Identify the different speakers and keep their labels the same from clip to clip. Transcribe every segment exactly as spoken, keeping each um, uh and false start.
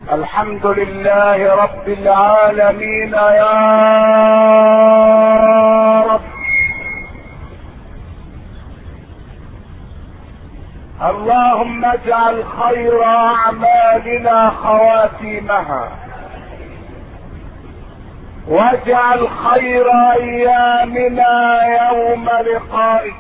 Speaker 1: الحمد لله رب العالمين يا رب. اللهم اجعل خير اعمالنا خواتيمها، واجعل خير ايامنا يوم لقائك.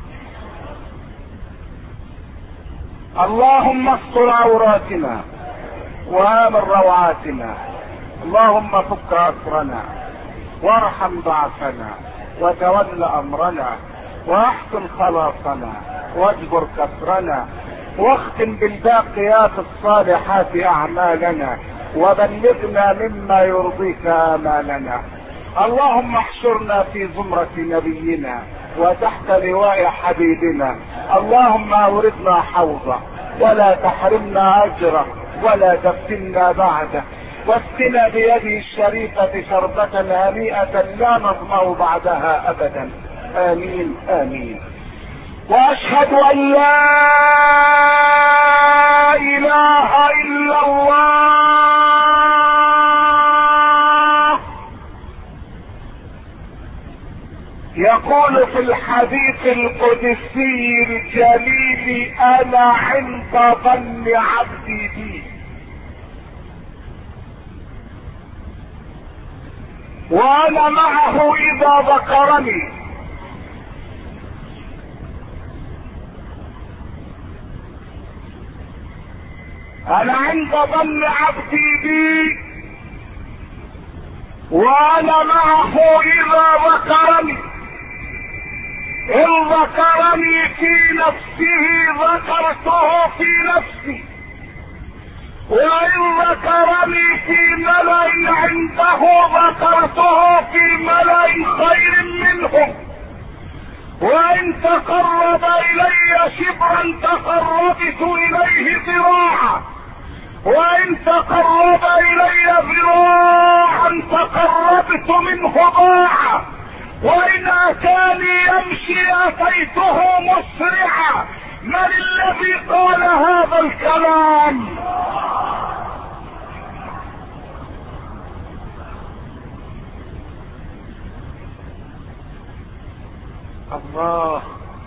Speaker 1: اللهم استر عوراتنا وامن روعاتنا، اللهم فك اسرنا وارحم ضعفنا وتول امرنا واحسن خلاصنا واجبر كسرنا، واختم بالباقيات الصالحات اعمالنا، وبلغنا مما يرضيك امالنا. اللهم احشرنا في زمرة نبينا وتحت لواء حبيبنا. اللهم اوردنا حوضه ولا تحرمنا اجره ولا تفتنا بعده، واسقنا بيده الشريفة شربة هنيئة لا نظمأ بعدها ابدا. امين امين. واشهد ان لا اله الا الله. يقول في الحديث القدسي الجليل: انا عند ظن عبدي بي. وانا معه اذا ذكرني. انا عند ظن عبدي بي وانا معه اذا ذكرني. ان ذكرني في نفسه ذكرته في نفسي، وان ذكرني في ملأ عنده ذكرته في ملأ خير منهم. وان تقرب الي شبرا تقربت اليه ذراعا، وان تقرب الي ذراعا تقربت منه باعا، وان اتاني يمشي اتيته مسرعا. من الذي قال هذا الكلام؟ الله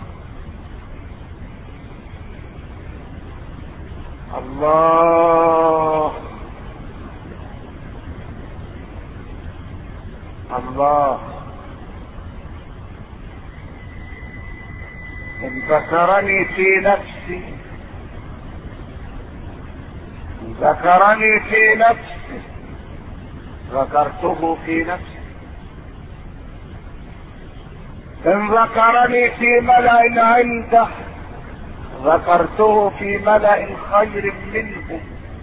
Speaker 1: الله الله. ان ذكرني في نفسي ذكرني في نفسي ذكرته في نفسي. ان ذكرني في ملأ عنده ذكرته في ملأ خير منه.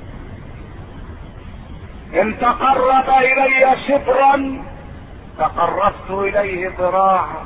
Speaker 1: ان تقرب الي شبرا تقربت اليه ذراعا،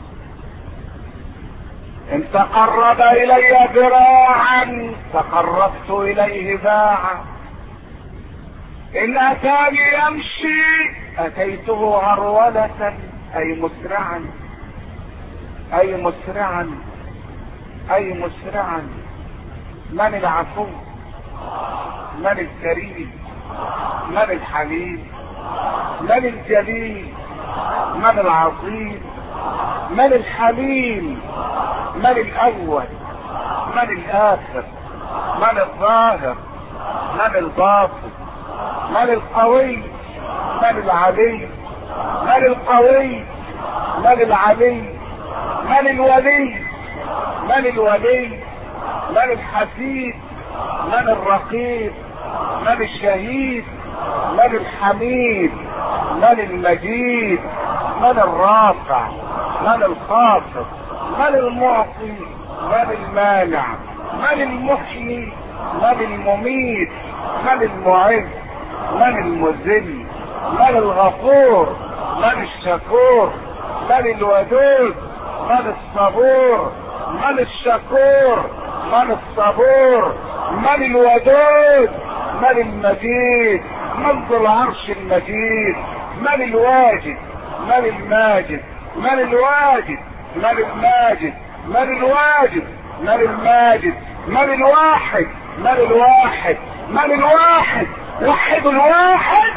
Speaker 1: ان تقرب الي ذراعا تقربت اليه باعا، ان اتاني يمشي اتيته هرولة اي مسرعا اي مسرعا اي مسرعا. من العفو؟ من الكريم؟ من الحليم؟ من الجليل؟ من العظيم؟ من الحليم؟ من الاول؟ من الاخر؟ من الظاهر؟ من الباطن؟ من القوي؟ من العلي؟ من القوي؟ من العلي؟ من الولي؟ من الولي؟ من الحسيب؟ من الرقيب؟ من الشهيد؟ من الحميد؟ من المجيد؟ من الرافع؟ من الخافض؟ من المعطي؟ من المانع؟ من المحيي؟ من المميت؟ من المعز؟ من المذل؟ من الغفور؟ من الشكور؟ من الودود؟ من الصبور؟ من الشكور؟ من الصبور؟ من الودود؟ من المجيد؟ من ذو العرش المجيد؟ من الواجد؟ من الماجد؟ من الواجد؟ من الماجد؟ من الواجد؟ من الماجد؟ من الواحد؟ من الواحد؟ من الواحد؟ الواحد الواحد.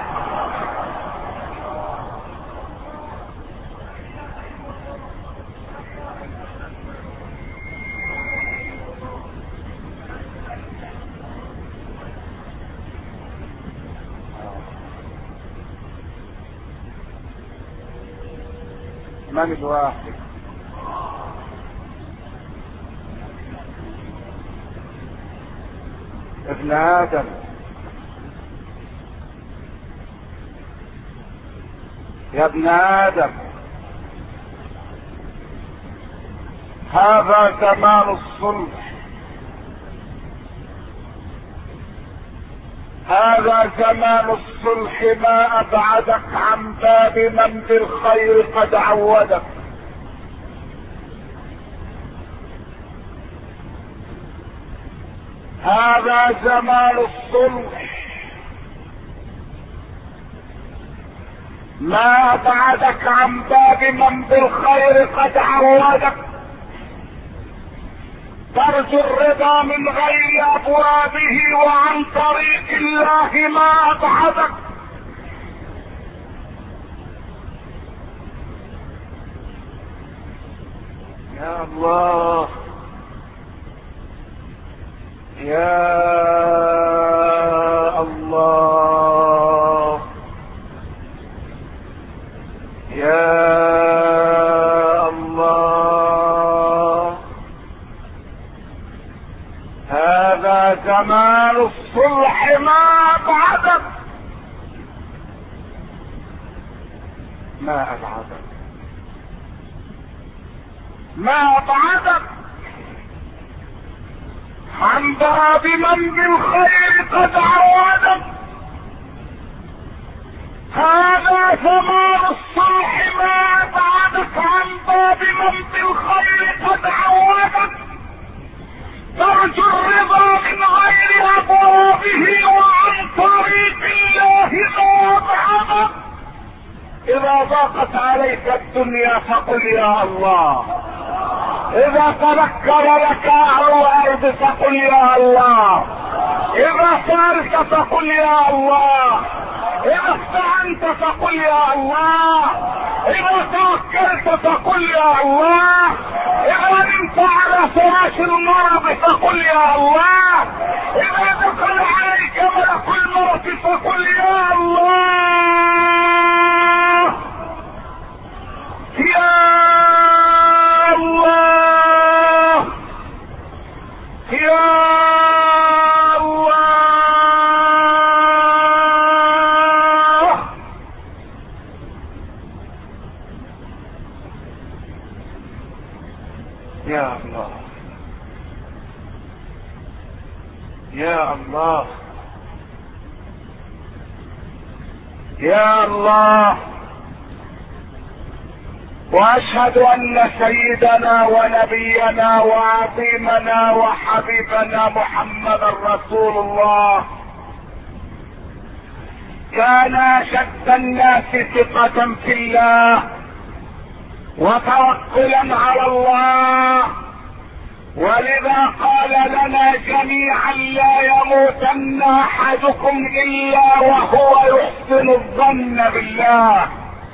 Speaker 1: من الواحد؟ ابن آدم. يا ابن آدم، هذا زمان الصلح، هذا زمان الصلح، ما ابعدك عن باب من بالخير قد عودك. هذا زمان الصلح، ما ابعدك عن باب من بالخير قد عودك. ترجو الرضا من غير ابوابه وعن طريق الله ما ابعدك. يا الله، يا الله، يا الله، هذا زمان الصلح ما ابعدك، ما ابعدك، ما ابعدك عن باب من بالخير قد عودك. هذا زمان الصلح، ما ابعدك عن باب من بالخير قد عودك. ترجو الرضا من غير ابوابه وعن طريق الله ما ابعدك. اذا ضاقت عليك الدنيا فقل يا الله، اذا تذكر لك اهل الارض فقل يا الله، اذا سألت فقل يا الله، اذا استعنت فقل يا الله، اذا توكلت فقل يا الله، اذا نمت على فراش المرض فقل يا الله، اذا دخل عليك ملك الموت فقل يا الله، يا الله، يا الله. يا الله، يا الله، يا الله. واشهد ان سيدنا ونبينا وعظيمنا وحبيبنا محمدا رسول الله كان اشد الناس ثقة في الله وتوكلا على الله، ولذا قال لنا جميعا لا يموتن احدكم الا وهو يحسن الظن بالله،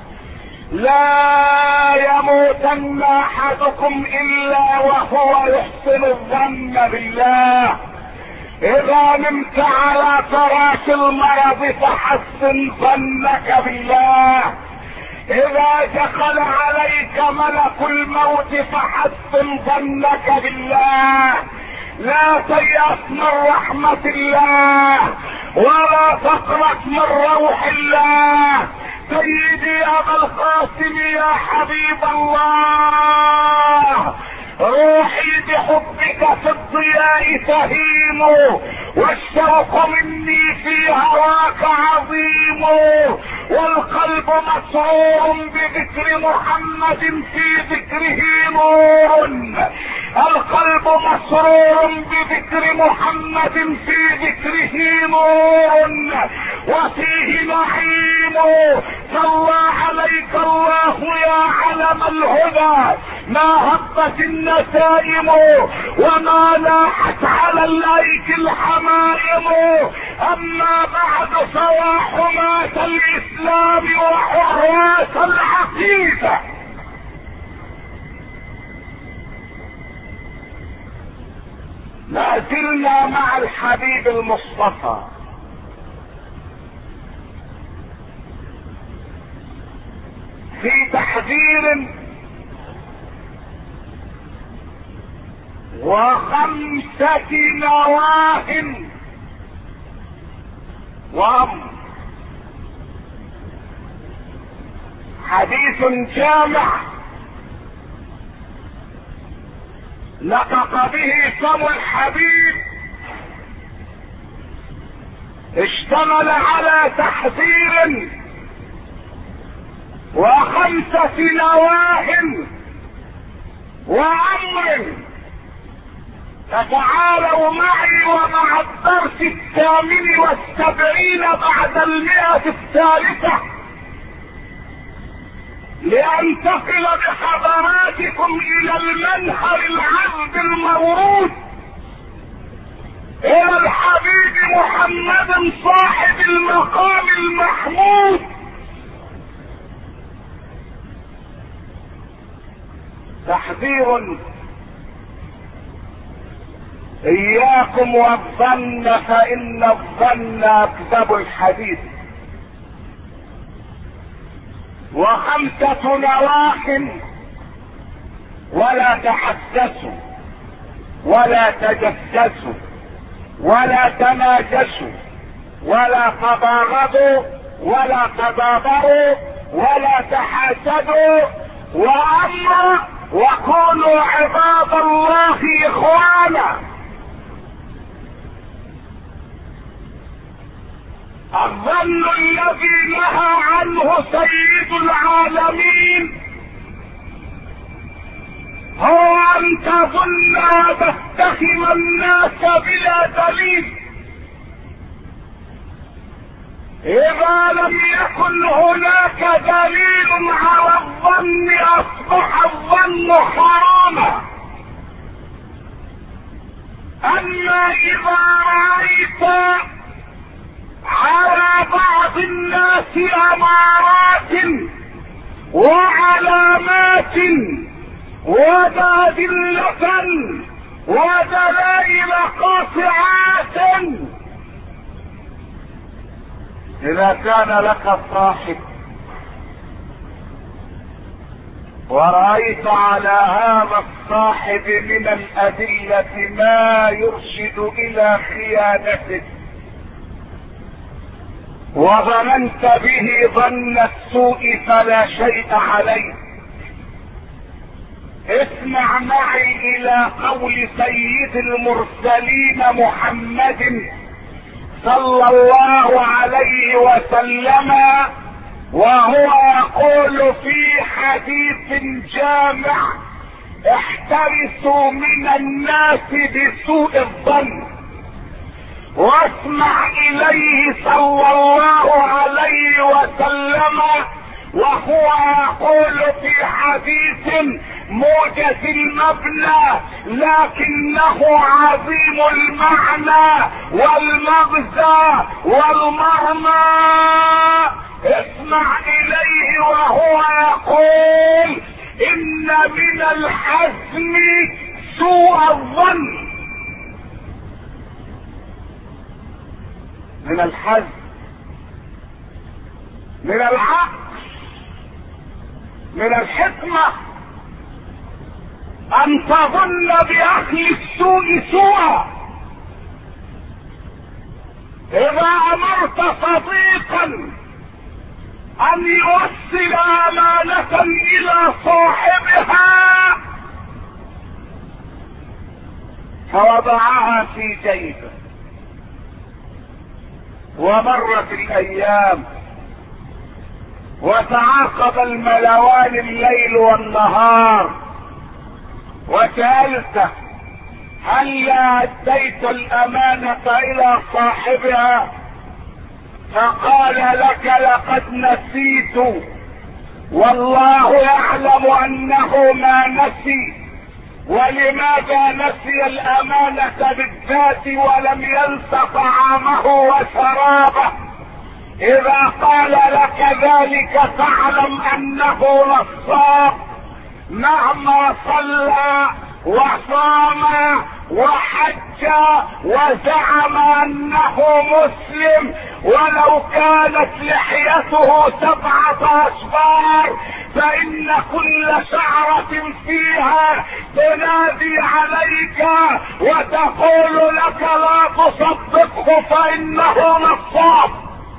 Speaker 1: لا يموتن احدكم الا وهو يحسن الظن بالله. اذا نمت على فراش المرض فحسن ظنك بالله، اذا دخل عليك ملك الموت فحسن ظنك بالله. لا تيأس من رحمة الله ولا تقلق من روح الله. سيدي ابا القاسم يا حبيب الله، روحي بحبك في الضياء تهيم، والشوق مني في هواك عظيم، والقلب مسرور بذكر محمد في ذكره نور، القلب مسرور بذكر محمد في ذكره نور، وفيه نعيم صلى عليك الله يا علم الهدى، ما هبت النسائم وما لاحت على الايك الحمائم. اما بعد فيا حماة الاسلام وحراس العقيدة، ما زلنا مع الحبيب المصطفى في تحذير وخمسة نواه وأمر. حديث جامع نطق به فم الحبيب، اشتمل على تحذير وخمسة نواه وأمر. فتعالوا معي ومع الدرس الثامن والسبعين بعد المئة الثالثة لأنتقل بحضراتكم إلى المنهر العذب المورود، إلى الحبيب محمد صاحب المقام المحمود. تحذير: إياكم والظن فإن الظن أكذب الحديث. وخمسة نواح: ولا تحدثوا ولا تجسسوا ولا تناجشوا ولا تباغضوا ولا تدابروا ولا تحاسدوا. وأمر: وكونوا عباد الله إخوانا. الظن الذي نهى عنه سيد العالمين هو ان تظن وتتهم الناس بلا دليل. اذا لم يكن هناك دليل على الظن اصبح الظن حراما. اما اذا رايت على بعض الناس امارات وعلامات وأدلة ودلائل قاطعات، إذا كان لك صاحب ورأيت على هذا الصاحب من الأدلة ما يرشد إلى خيانته وظننت به ظن السوء فلا شيء عليه، اسمع معي الى قول سيد المرسلين محمد صلى الله عليه وسلم وهو يقول في حديث جامع: احترسوا من الناس بسوء الظن. واسمع اليه صلى الله عليه وسلم وهو يقول في حديث موجز المبنى لكنه عظيم المعنى والمغزى والمرمى. اسمع اليه وهو يقول: ان من الحزم سوء الظن. من الحزم، من العقل، من الحكمة ان تظن باهل السوء سوءا. اذا امرت صديقا ان يوصل امانة الى صاحبها فوضعها في جيبه ومرت الايام وتعاقب الملوان الليل والنهار وسألته: هل اديت الامانة الى صاحبها؟ فقال لك لقد نسيت، والله يعلم انه ما نسي. ولماذا نسي الامانة بالذات ولم ينس طعامه وشرابه؟ اذا قال لك ذلك فاعلم انه نصاب، مهما صلى وصام وحج وزعم انه مسلم، ولو كانت لحيته سبعة اشبار فان كل شعرة فيها تنادي عليك وتقول لك لا تصدقه فانه نصاب.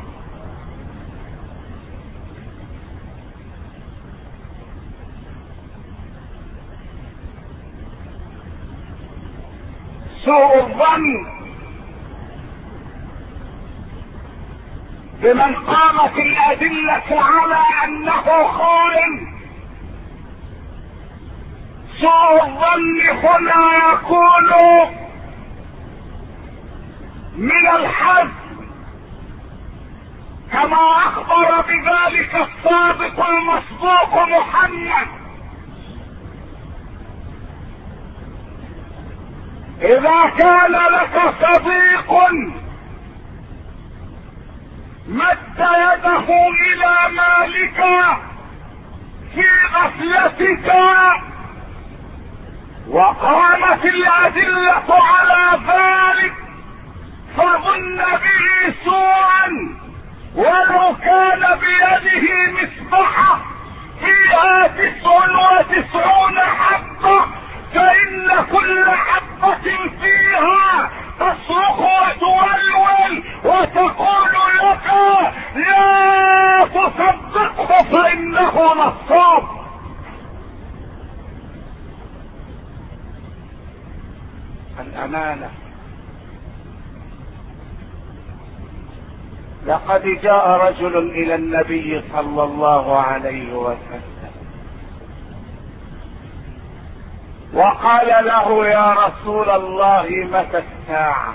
Speaker 1: سوء الظن بمن قامت الأدلة على أنه خائن. سوء الظن هنا يكون من الحزن، كما أخبر بذلك الصادق المصدوق محمد: إذا كان لك صديق مد يده إلى مالك في غفلتك وقامت الأدلة على ذلك فظن به سوءا، ولو كان بيده مصباح فيها تسع وتسعون حبة فإن كل حبة فيها تصرخ وتولول وتقول لك لا تصدقه فإنه نصاب. الأمانة. لقد جاء رجل إلى النبي صلى الله عليه وسلم وقال له: يا رسول الله متى الساعة؟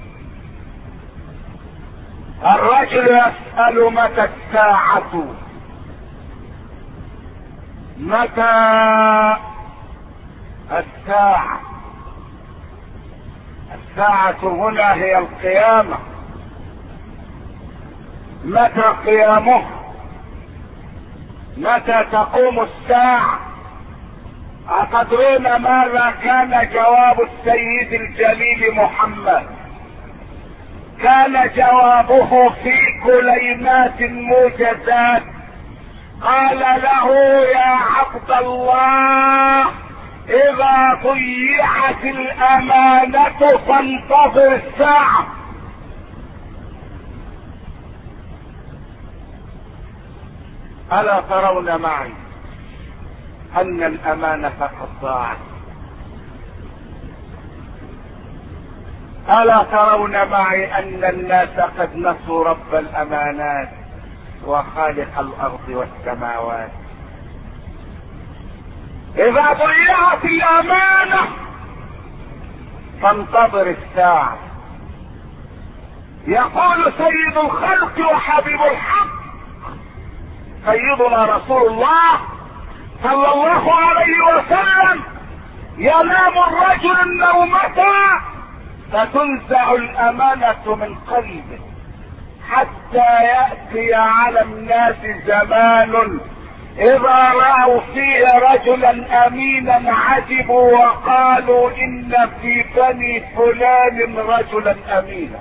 Speaker 1: الرجل يسأل متى الساعة، متى الساعة؟ الساعة هنا هي القيامة. متى قيامه؟ متى تقوم الساعة؟ أتدرون ماذا كان جواب السيد الجليل محمد؟ كان جوابه في كلمات موجزات. قال له: يا عبد الله، إذا ضيعت الأمانة فانتظر الساعة. ألا ترون معي أن الأمانة قد ضاعت؟ ألا ترون معي أن الناس قد نسوا رب الأمانات وخالق الأرض والسماوات؟ إذا ضيعت الأمانة فانتظر الساعة. يقول سيد الخلق وحبيب الحق سيدنا رسول الله صلى الله عليه وسلم: ينام الرجل النومة فتنزع الأمانة من قلبه حتى يأتي على الناس زمان إذا رأوا فيه رجلا أمينا عجبوا وقالوا: إن في بني فلان رجلا أمينا.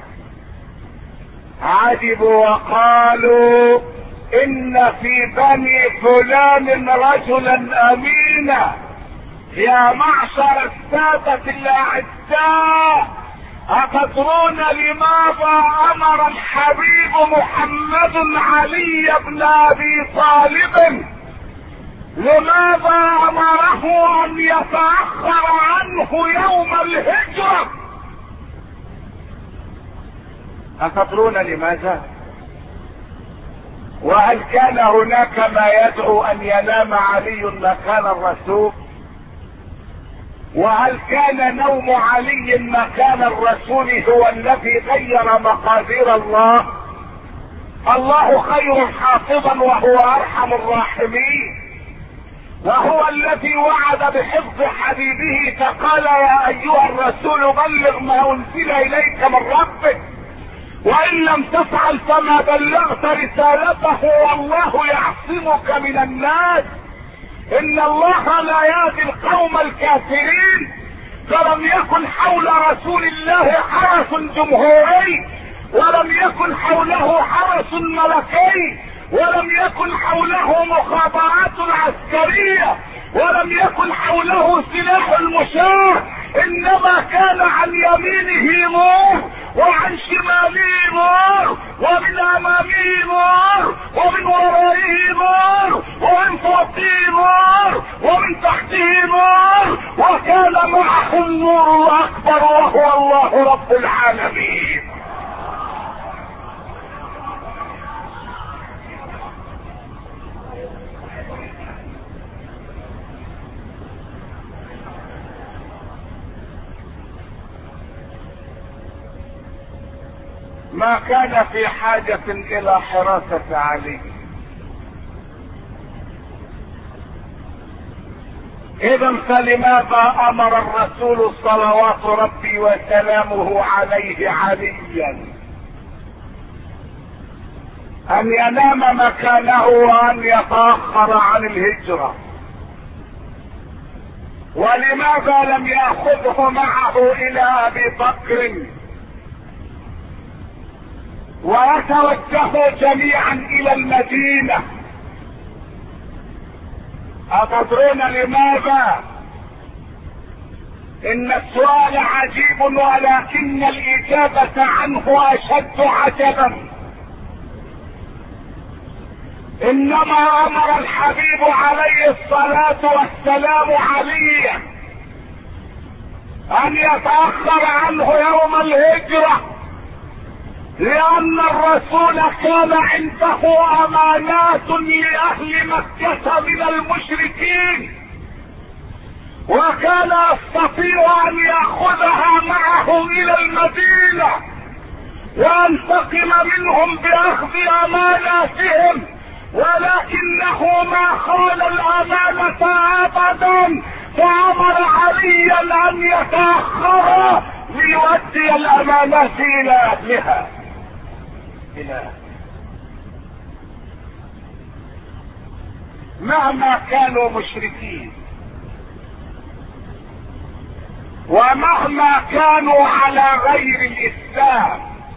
Speaker 1: عجبوا وقالوا: إن في بني فلان رجلا أمينا. يا معشر السادة الأعزاء، أتدرون لماذا أمر الحبيب محمد علي بن أبي طالب؟ لماذا أمره أن يتأخر عنه يوم الهجرة؟ أتدرون لماذا؟ وهل كان هناك ما يدعو أن ينام علي مكان الرسول؟ وهل كان نوم علي مكان الرسول هو الذي غير مقادير الله؟ الله خير حافظا وهو ارحم الراحمين، وهو الذي وعد بحفظ حبيبه فقال يا ايها الرسول بلغ ما انزل اليك من ربك، وان لم تفعل فما بلغت رسالته والله يعصمك من الناس، ان الله لا يهدي القوم الكافرين. فلم يكن حول رسول الله حرس جمهوري، ولم يكن حوله حرس ملكي، ولم يكن حوله مخابرات عسكرية، ولم يكن حوله سلاح المشاة، انما كان عن يمينه نور وعن شماله نور ومن امامه نور ومن ورائه نور ومن فوقه نور ومن تحته نور، وكان معه النور الاكبر وهو الله رب العالمين. ما كان في حاجة الى حراسة علي. اذا فلماذا امر الرسول صلوات ربي وسلامه عليه عليا ان ينام مكانه وان يتأخر عن الهجرة؟ ولماذا لم يأخذه معه الى ابي بكر ويتوجهوا جميعا الى المدينة؟ أتدرون لماذا؟ ان السؤال عجيب ولكن الاجابة عنه اشد عجبا. انما امر الحبيب عليه الصلاة والسلام عليا ان يتأخر عنه يوم الهجرة، لان الرسول كان عنده امانات لاهل مكة من المشركين، وكان يستطيع ان ياخذها معه الى المدينة وينتقم منهم باخذ اماناتهم، ولكنه ما خان الامانة ابدا، فامر عليا ان يتأخر ليؤدي الامانات الى اهلها. إله. مهما كانوا مشركين ومهما كانوا على غير الاسلام،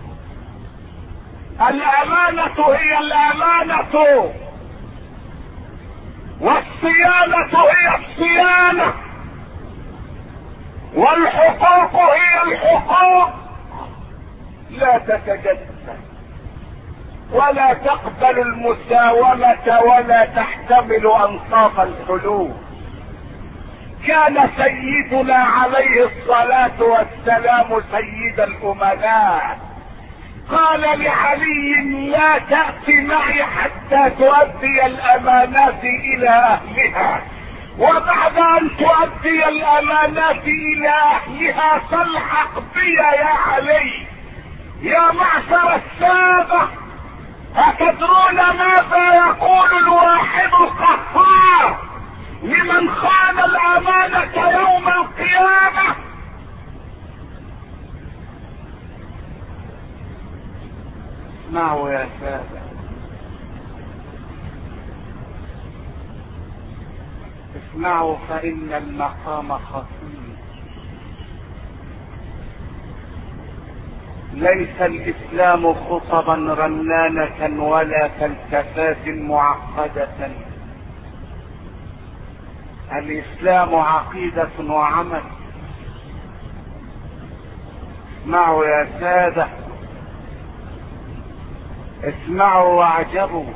Speaker 1: الامانة هي الامانة، والصيانة هي الصيانة، والحقوق هي الحقوق، لا تتجدد ولا تقبل المساومة ولا تحتمل انصاف الحلول. كان سيدنا عليه الصلاة والسلام سيد الامناء، قال لعلي لا تأتي معي حتى تؤدي الامانات الى اهلها، وبعد ان تؤدي الامانات الى اهلها فالحق بي يا علي. يا معشر السادة، أتدرون ماذا يقول الواحد القهار لمن خان الامانة يوم القيامة؟ اسمعوا يا سادة، اسمعوا فإن المقام خطير. ليس الاسلام خطبا رنانة ولا فلسفات معقدة، الاسلام عقيدة وعمل. اسمعوا يا سادة، اسمعوا واعجبوا.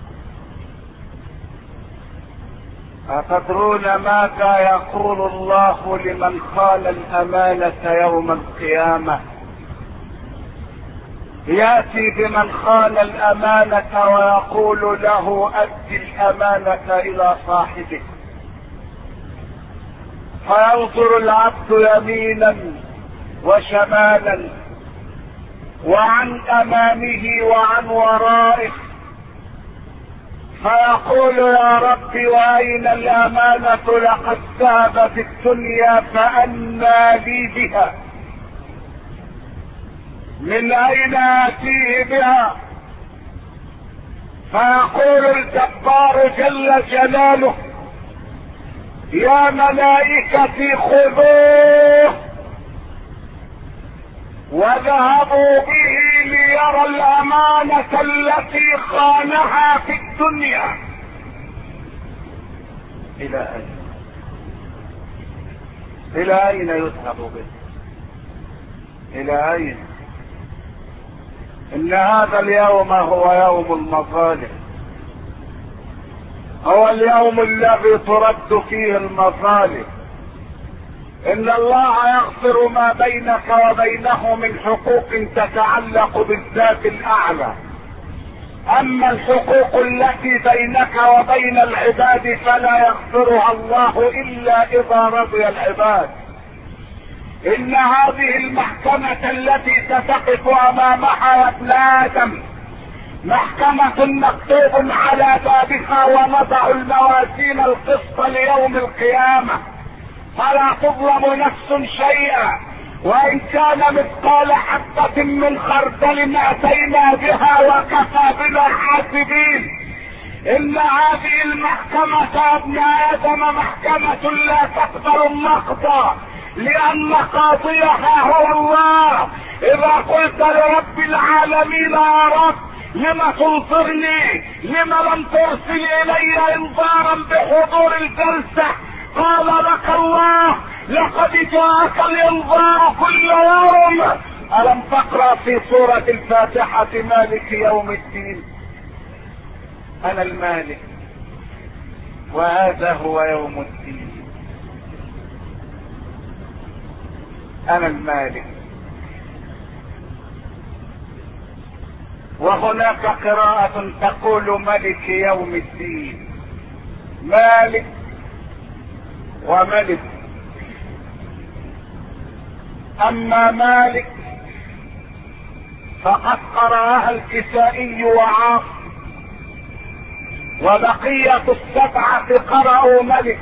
Speaker 1: أتدرون ماذا يقول الله لمن خان الامانة يوم القيامة؟ يأتي بمن خان الامانة ويقول له ادي الامانة الى صاحبه، فينظر العبد يمينا وشمالا وعن امامه وعن ورائه فيقول يا رب واين الامانة؟ لقد ذهبت الدنيا فأنى لي بها، من اين اتيه بها؟ فيقول الجبار جل جلاله يا ملائكتي خذوه وذهبوا به ليرى الامانة التي خانها في الدنيا. الى اين الى اين يذهب به؟ الى اين؟ ان هذا اليوم هو يوم المظالم، هو اليوم الذي ترد فيه المظالم. ان الله يغفر ما بينك وبينه من حقوق تتعلق بالذات الاعلى، اما الحقوق التي بينك وبين العباد فلا يغفرها الله الا اذا رضي العباد. ان هذه المحكمة التي ستقف امامها يا ابن ادم محكمة مكتوب على بابها ونضع الموازين القسط ليوم القيامة، فلا تظلم نفس شيئا، وان كان مثقال حبة من خردل اتينا بها وكفى بنا حاسبين. ان هذه المحكمة يا ابن ادم محكمة لا تقبل النقض، لان قاضيها هو الله. اذا قلت لرب العالمين يا رب لما تنصرني، لما لم ترسل الي انذارا بحضور الجلسة، قال لك الله لقد جاءك الانذار كل يوم. الم تقرأ في سورة الفاتحة مالك يوم الدين؟ انا المالك وهذا هو يوم الدين. انا المالك. وهناك قراءة تقول ملك يوم الدين، مالك وملك. اما مالك فقد قرأها الكسائي وعاصم، وبقية السبعة قرأوا ملك.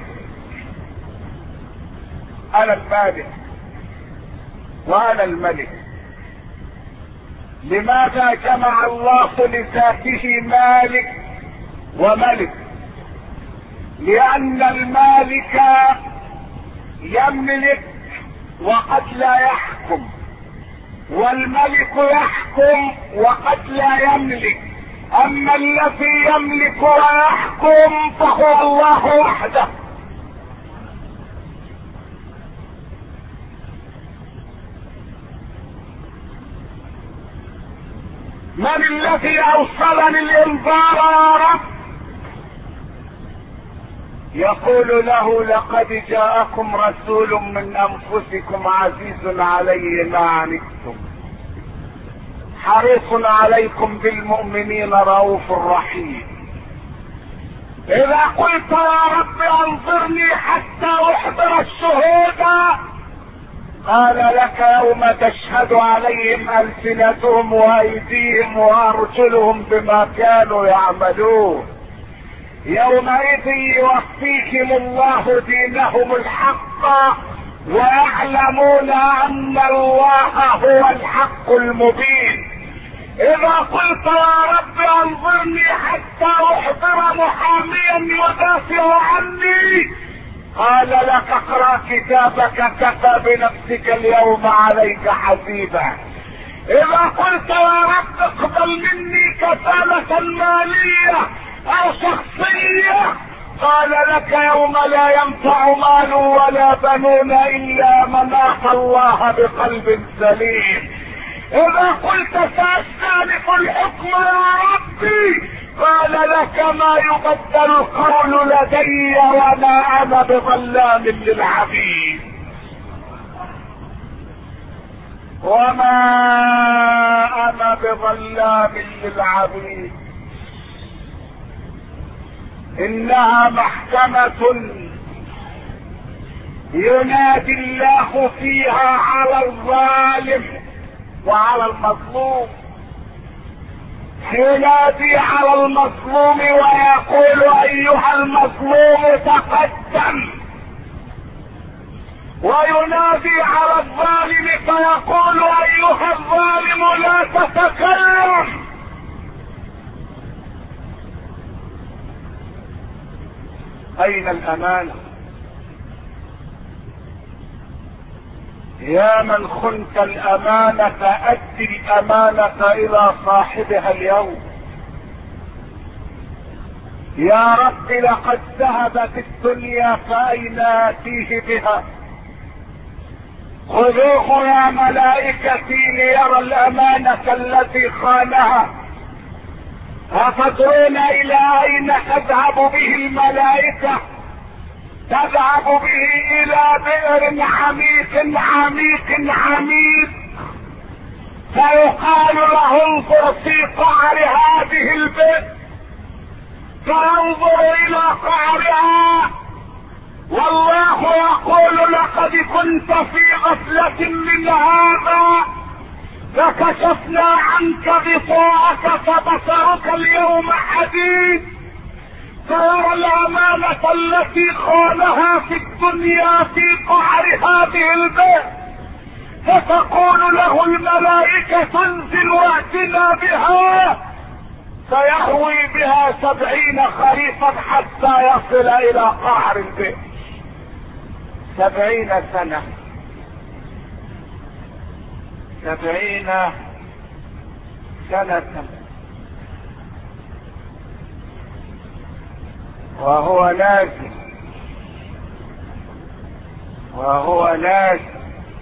Speaker 1: انا المالك وانا الملك. لماذا جمع الله لذاته مالك وملك؟ لان المالك يملك وقد لا يحكم، والملك يحكم وقد لا يملك. اما الذي يملك ويحكم فهو الله وحده. من الذي اوصلني الانذار يا رب؟ يقول له لقد جاءكم رسول من انفسكم عزيز عليه ما عنتم حريص عليكم بالمؤمنين رؤوف رحيم. اذا قلت يا رب انظرني حتى احضر الشهود، قال لك يوم تشهد عليهم ألسنتهم وأيديهم وأرجلهم بما كانوا يعملون، يومئذ يوفيهم الله دينهم الحق ويعلمون أن الله هو الحق المبين. إذا قلت يا رب انظرني حتى أحضر محاميا يدافع عني، قال لك اقرأ كتابك كفى بنفسك اليوم عليك حسيبا. اذا قلت يا رب اقبل مني كفالة مالية او شخصية، قال لك يوم لا ينفع مال ولا بنون الا من اتى الله بقلب سليم. اذا قلت ساستأنف الحكم يا ربي، قال لك ما يبدل القول لدي وما انا بظلام للعبيد. وما انا بظلام للعبيد. انها محكمة ينادي الله فيها على الظالم وعلى المظلوم، ينادي على المظلوم ويقول ايها المظلوم تقدم، وينادي على الظالم فيقول ايها الظالم لا تتكلم. اين الامانة؟ يا من خنت الامانة ادي الامانة الى صاحبها اليوم. يا رب لقد ذهبت الدنيا فاين اتيه بها؟ خذوه يا ملائكتي ليرى الامانة التي خانها. أفتدرون الى اين تذهب به الملائكة؟ تذهب به الى بئر عميق عميق عميق، فيقال له انظر في قعر هذه البئر، فينظر الى قعرها والله يقول لقد كنت في غفلة من هذا فكشفنا عنك غطاءك فبصرك اليوم حديد. فيرى الأمانة التي خانها في الدنيا في قعر هذه البئر، فتقول له الملائكة انزل واتنا بها، فيهوي بها سبعين خريفا حتى يصل الى قعر البئر. سبعين سنة، سبعين سنة، وهو نازل وهو نازل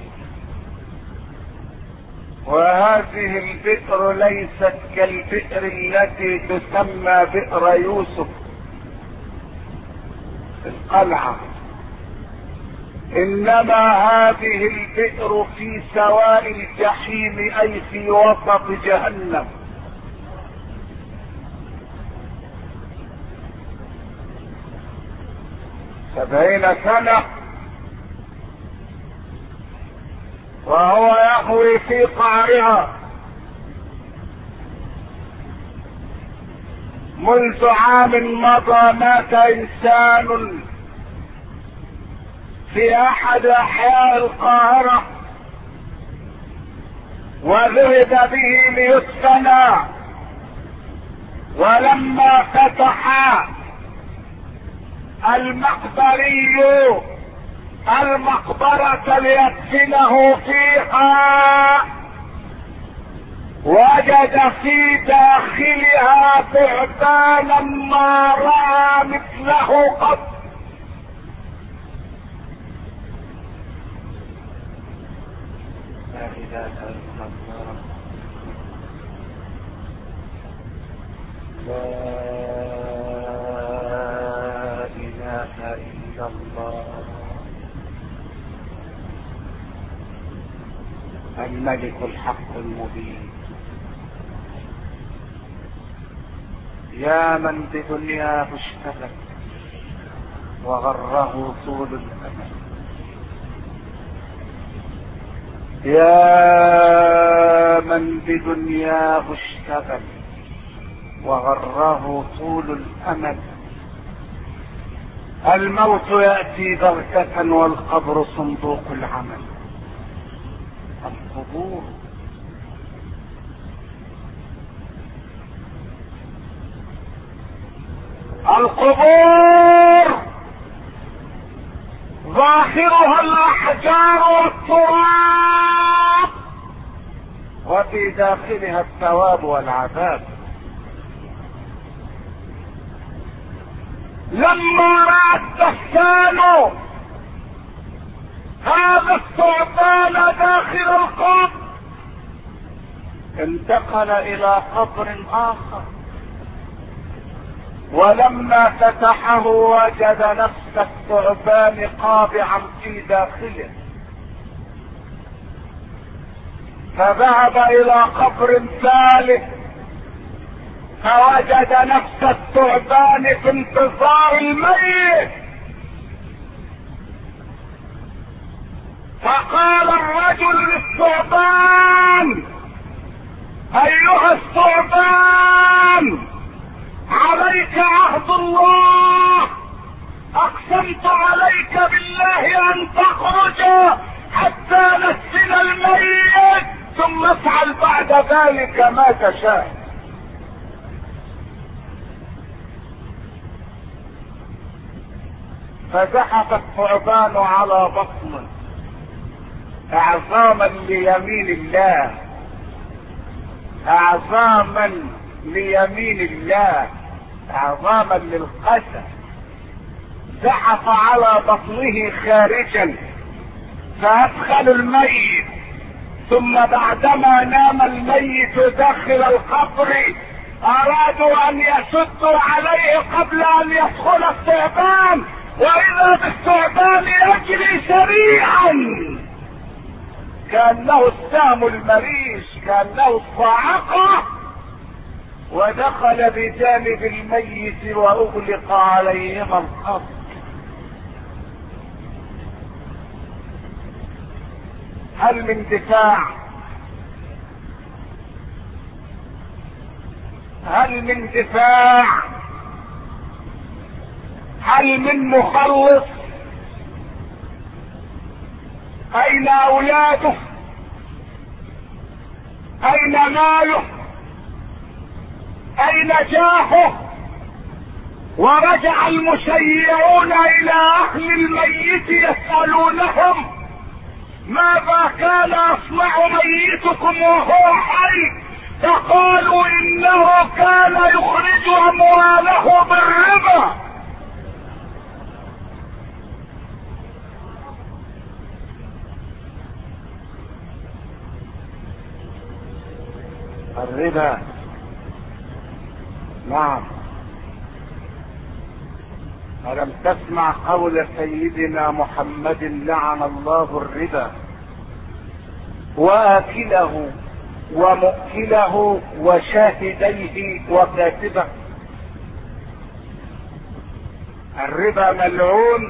Speaker 1: وهذه البئر ليست كالبئر التي تسمى بئر يوسف في القلعة، انما هذه البئر في سواء الجحيم اي في وسط جهنم. سبعين سنة وهو يهوي في قعرها. منذ عام مضى مات انسان في احد احياء القاهرة وذهب به ليدفن، ولما فتح المقبري المقبرة ليدفنه فيها وجد في داخلها ثعبانا ما رأى مثله قط. لا اله الا الله، لا اله الا الله. الملك الحق المبين. يا من بدنياه اشتغل وغره طول الامل، يا من بدنياه اشتغل وغره طول الامل. الموت يأتي بغتة والقبر صندوق العمل. القبور القبور ظاهرها الاحجار والتراب وفي داخلها الثواب والعذاب. لما رأى الدهشان هذا الثعبان داخل القبر انتقل الى قبر اخر، ولما فتحه وجد نفس الثعبان قابعا في داخله، فذهب الى قبر ثالث فوجد نفس الثعبان في انتظار الميت، فقال الرجل للثعبان ايها الثعبان عليك عهد الله، اقسمت عليك بالله ان تخرج حتى نسل الميت ثم افعل بعد ذلك ما تشاء. فزحف الثعبان على بطنه اعظاما ليمين الله، اعظاما ليمين الله، اعظاما للقسم. زحف على بطنه خارجا فادخل الميت، ثم بعدما نام الميت داخل القبر ارادوا ان يسدوا عليه قبل ان يدخل الثعبان، واذا بالثعبان يجري سريعا كانه السهم المريش، كانه الصاعقه، ودخل بجانب الميت واغلق عليهما القبر. هل من دفاع؟ هل من دفاع؟ هل من مخلص؟ اين اولاده؟ اين ماله؟ اين جاهه؟ ورجع المشيعون الى اهل الميت يسألونهم ماذا كان يصنع ميتكم وهو حي؟ فقالوا انه كان يخرج امواله بالربا. الربا، نعم. ألم تسمع قول سيدنا محمد لعن الله الربا وآكله ومؤكله وشاهديه وكاتبه؟ الربا ملعون،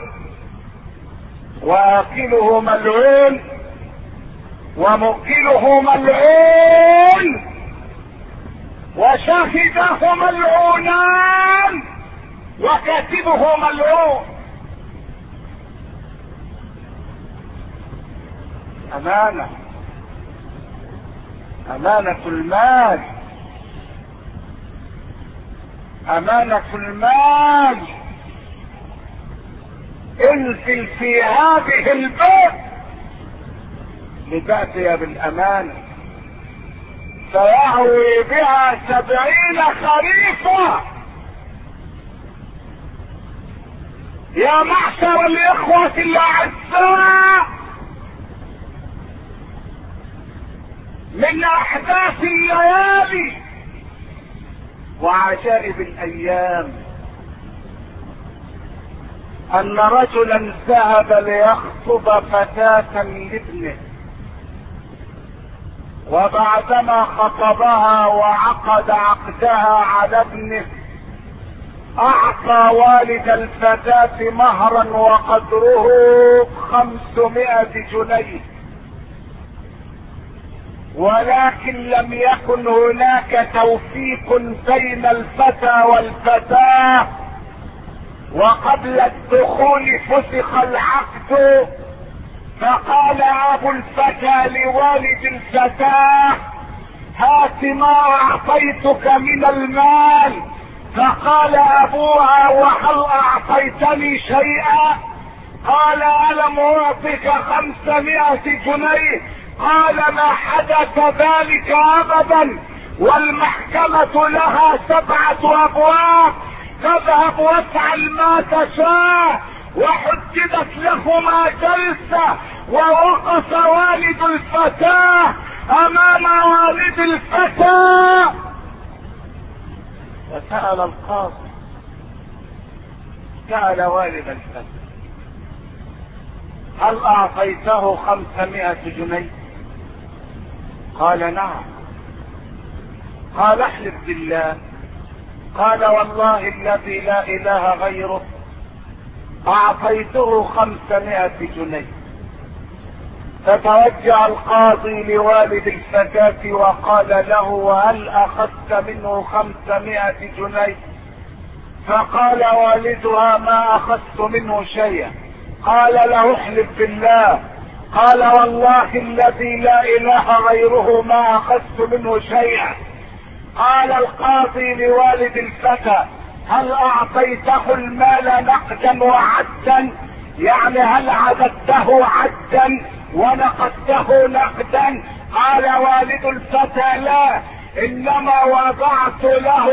Speaker 1: وآكله ملعون، ومؤكله ملعون، وشاهداه ملعونان، وكاتبه ملعون. أمانة، أمانة المال، أمانة المال. انزل في هذه البيت لتأتي بالأمانة فيهوي بها سبعين خريفا. يا معشر الإخوة الأعزاء، من أحداث الليالي وعجائب الأيام أن رجلا ذهب ليخطب فتاة لابنه، وبعدما خطبها وعقد عقدها على ابنه اعطى والد الفتاة مهرا وقدره خمسمائة جنيه، ولكن لم يكن هناك توفيق بين الفتى والفتاة، وقبل الدخول فسخ العقد. فقال ابو الفتى لوالد الفتاة هات ما اعطيتك من المال. فقال ابوها وهل اعطيتني شيئا؟ قال الم اعطك خمسمائة جنيه؟ قال ما حدث ذلك ابدا، والمحكمة لها سبعة ابواب، تذهب وافعل ما تشاء. وحددت لهما جلسة، ووقف والد الفتاة امام والد الفتاة فسأل القاضي، سأل والد الفتاة هل اعطيته خمسمائة جنيه؟ قال نعم. قال احلف بالله. قال والله الذي لا اله غيره اعطيته خمسمائة جنيه. فتوجه القاضي لوالد الفتاة وقال له: وهل اخذت منه خمسمائة جنيه؟ فقال والدها: ما اخذت منه شيئا. قال له: احلف بالله. قال: والله الذي لا اله غيره ما اخذت منه شيئا. قال القاضي لوالد الفتى: هل اعطيته المال نقدا وعدا؟ يعني هل عددته عدا ونقدته نقدا؟ قال والد الفتى: لا، انما وضعت له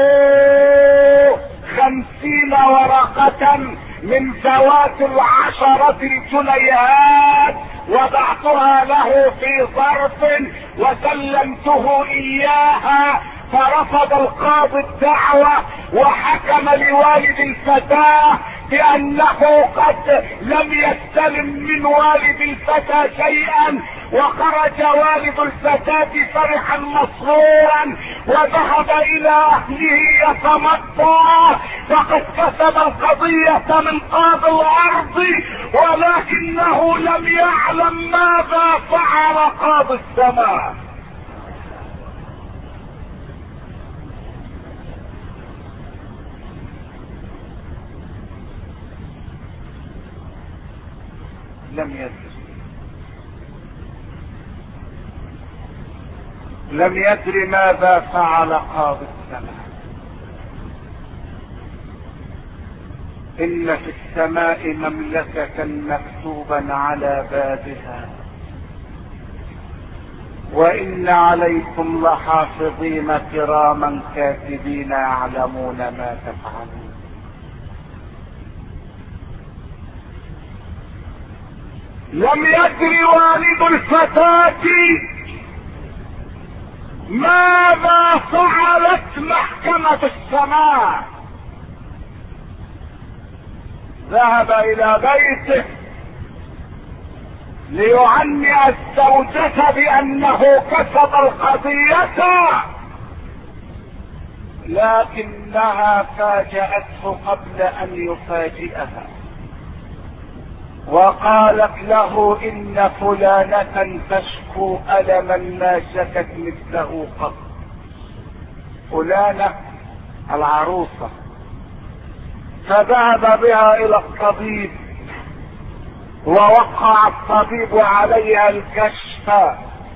Speaker 1: خمسين ورقة من ذوات العشرة الجنيهات، وضعتها له في ظرف وسلمته اياها. فرفض القاضي الدعوة وحكم لوالد الفتاة بانه قد لم يستلم من والد الفتاة شيئا. وخرج والد الفتاة فرحا مسرورا وذهب الى اهله يتمطى، فقد كسب القضية من قاضي الارض، ولكنه لم يعلم ماذا فعل قاضي السماء. لم يدري لم يدري ماذا فعل قاضي السماء. ان في السماء مملكة مكتوبا على بابها: وان عليكم لحافظين كراما كاتبين يعلمون ما تفعلون. لم يدري والد الفتاة ماذا فعلت محكمة السماء. ذهب الى بيته ليعني الزوجة بانه كسب القضية، لكنها فاجأته قبل ان يفاجئها وقالت له: ان فلانة تشكو الما ما شكت مثله قط. فلانة العروسة. فذهب بها الى الطبيب ووقع الطبيب عليها الكشف،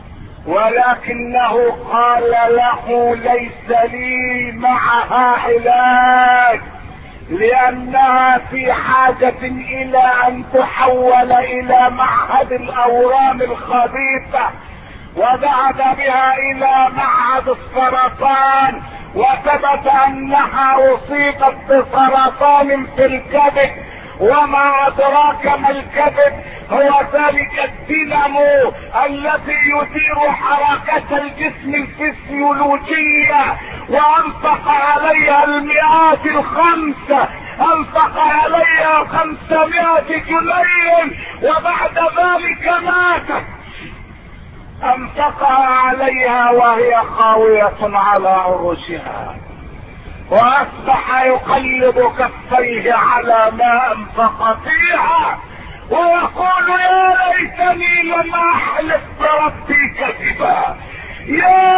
Speaker 1: ولكنه قال له: ليس لي معها علاج، لانها في حاجة الى ان تحول الى معهد الاورام الخبيثة. وذهب بها الى معهد السرطان وثبت انها اصيبت بسرطان في الكبد. وما ادراك ما الكبد؟ هو ذلك الدينامو الذي يدير حركة الجسم الفسيولوجية. وانفق عليها المئات الخمسة، انفق عليها خمسمائة جنيه، وبعد ذلك ماتت. انفقها عليها وهي خاوية على عروشها، واصبح يقلب كفيه على ما انفق فيها ويقول: يا ليتني لم احلف بربي كذبا، يا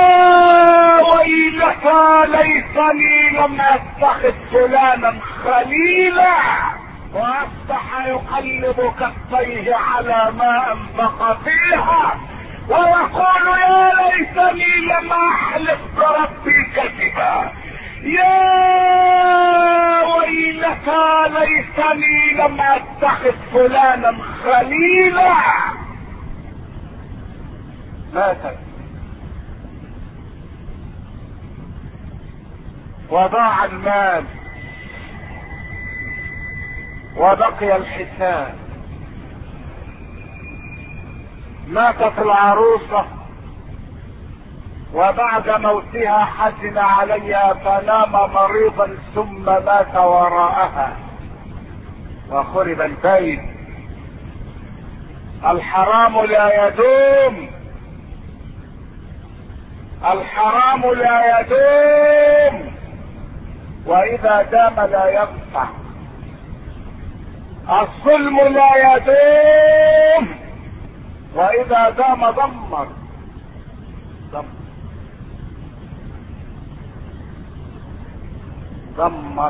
Speaker 1: ويلتى ليتني لم اتخذ فلانا خليلا. واصبح يقلب كفيه على ما انفق فيها ويقول: يا ليتني لم احلف بربي كذبا، يا ويلتى ليتني لم اتخذ فلانا خليلا. ماتت وضاع المال وبقي الحساب. ماتت العروسة، وبعد موتها حزن عليها فنام مريضا ثم مات وراءها وخرب البيت. الحرام لا يدوم، الحرام لا يدوم، واذا دام لا ينفع. الظلم لا يدوم، واذا دام دمر. دمر دمر.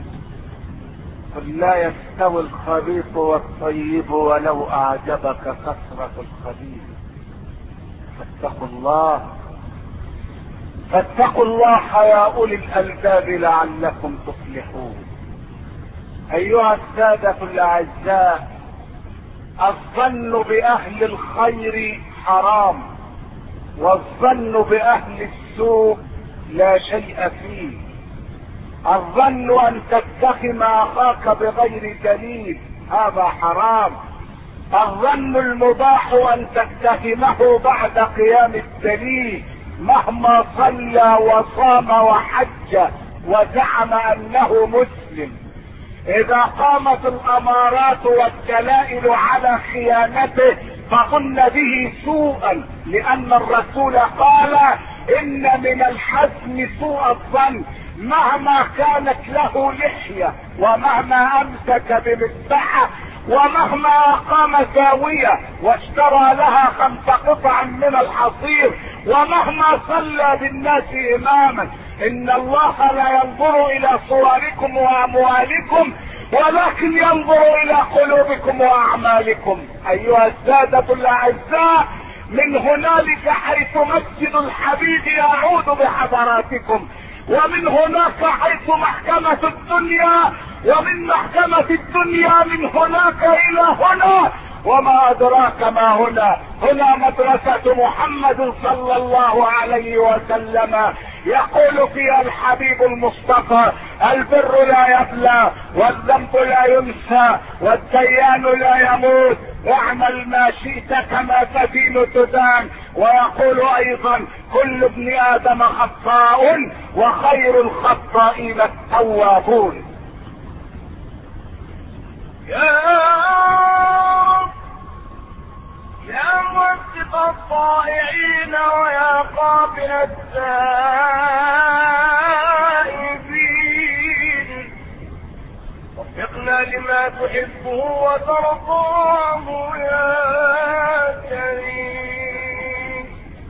Speaker 1: قل لا يستوي الخبيث والطيب ولو اعجبك كثرة الخبيث. فاتقوا الله فاتقوا الله يا اولي الالباب لعلكم تفلحون. ايها السادة الاعزاء، الظن باهل الخير حرام، والظن باهل السوء لا شيء فيه. الظن ان تتهم اخاك بغير دليل هذا حرام. الظن المباح ان تتهمه بعد قيام الدليل مهما صلى وصام وحج وزعم انه مسلم. اذا قامت الامارات والدلائل على خيانته فظن به سوءا، لان الرسول قال ان من الحزم سوء الظن. مهما كانت له لحية، ومهما امسك بمسبحة، ومهما اقام زاوية واشترى لها خمس قطع من الحصير، ومهما صلى بالناس اماما، ان الله لا ينظر الى صوركم واموالكم ولكن ينظر الى قلوبكم واعمالكم. ايها السادة الاعزاء، من هنالك حيث مسجد الحبيب يعود بحضراتكم، ومن هناك حيث محكمة الدنيا، ومن محكمة الدنيا من هناك الى هنا، وما ادراك ما هنا. هنا مدرسة محمد صلى الله عليه وسلم، يقول فيها الحبيب المصطفى: البر لا يبلى، والذنب لا ينسى، والديان لا يموت، واعمل ما شئت كما تدين تدان. ويقول ايضا: كل ابن ادم خطاء وخير الخطائين التوابون.
Speaker 2: يا يا موفق الطائعين ويا قابل التائبين، وفقنا لما تحبه وترضاه يا كريم.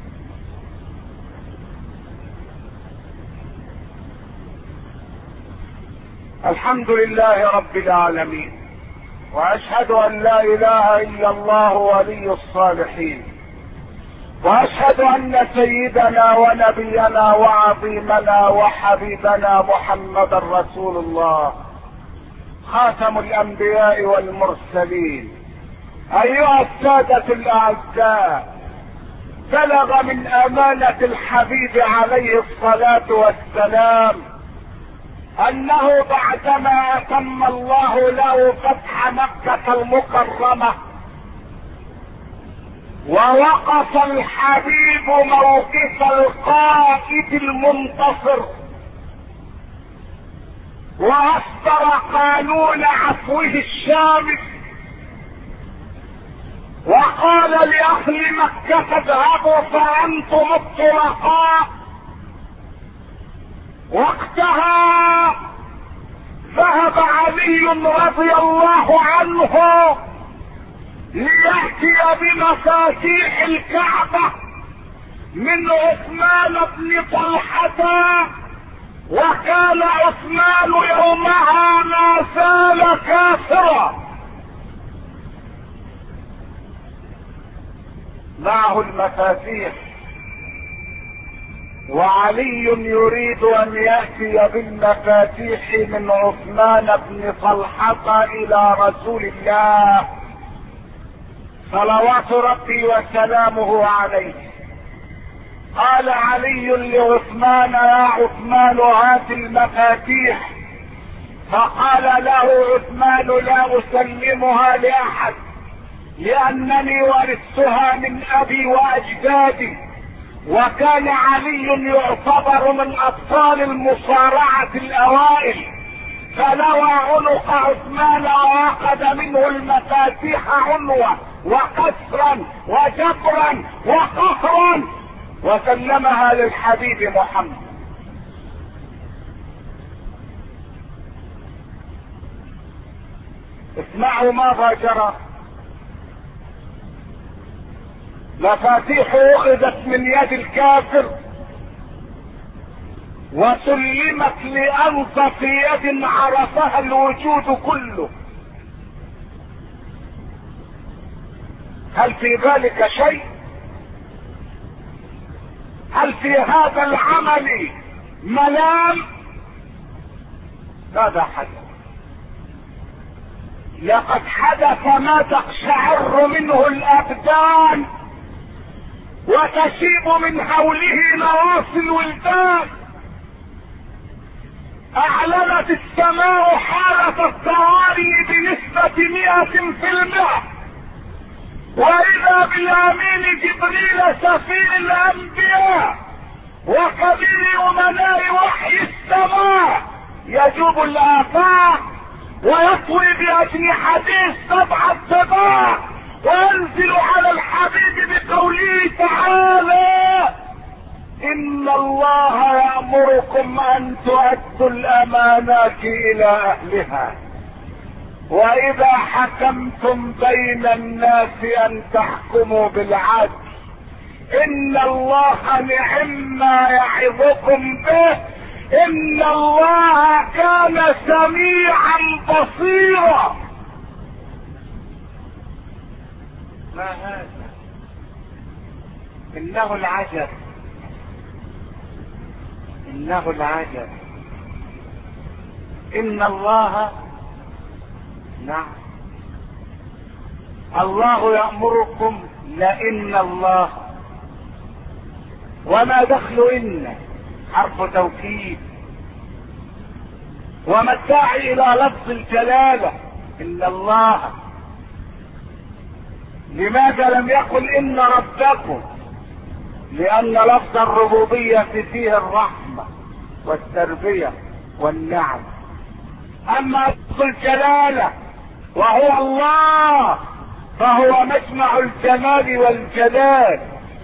Speaker 1: الحمد لله رب العالمين، واشهد ان لا اله الا الله ولي الصالحين، واشهد ان سيدنا ونبينا وعظيمنا وحبيبنا محمد رسول الله خاتم الانبياء والمرسلين. ايها السادة الاعزاء، بلغ من امانة الحبيب عليه الصلاة والسلام انه بعدما اتم الله له فتح مكة المكرمة ووقف الحبيب موقف القائد المنتصر واصدر قانون عفوه الشامل وقال لاهل مكة: اذهبوا فانتم الطلقاء. وقتها ذهب علي رضي الله عنه ليأتي بمفاتيح الكعبة من عثمان بن طلحة، وكان عثمان يومها ما زال كافرا. معه المفاتيح، وعلي يريد ان يأتي بالمفاتيح من عثمان بن طلحة الى رسول الله صلوات ربي وسلامه عليه. قال علي لعثمان: يا عثمان هات المفاتيح. فقال له عثمان: لا اسلمها لاحد، لانني ورثتها من ابي واجدادي، وكان علي يعتبر من ابطال المصارعة الاوائل. فلوى عنق عثمان واخذ منه المفاتيح عنوة وقسرا وجبرا وقهرا وسلمها للحبيب محمد. اسمعوا ماذا جرى. مفاتيح اخذت من يد الكافر وسلمت لانظف يد عرفها الوجود كله. هل في ذلك شيء؟ هل في هذا العمل ملام؟ ماذا حدث؟ لقد حدث ما تقشعر منه الابدان وتشيب من حوله نواصي الولدان. اعلنت السماء حالة الطوارئ بنسبة مئة في المئة، واذا بالامين جبريل سفير الانبياء وكبير امناء وحي السماء يجوب الافاق ويطوي باجنحته السبع الطباق وينزل على الحبيب بقوله تعالى: ان الله يأمركم ان تؤدوا الامانات الى اهلها واذا حكمتم بين الناس ان تحكموا بالعدل ان الله نعم ما يعظكم به ان الله كان سميعا بصيرا. ما هذا؟ انه العجب، انه العجب. ان الله، نعم، الله يأمركم لان الله، وما دخل ان حرف توكيد، وما الداعي الى لفظ الجلالة ان الله؟ لماذا لم يقل ان ربكم؟ لان لفظ الربوبية فيه الرحمة والتربية والنعم. اما لفظ الجلالة وهو الله فهو مجمع الجمال والجلال،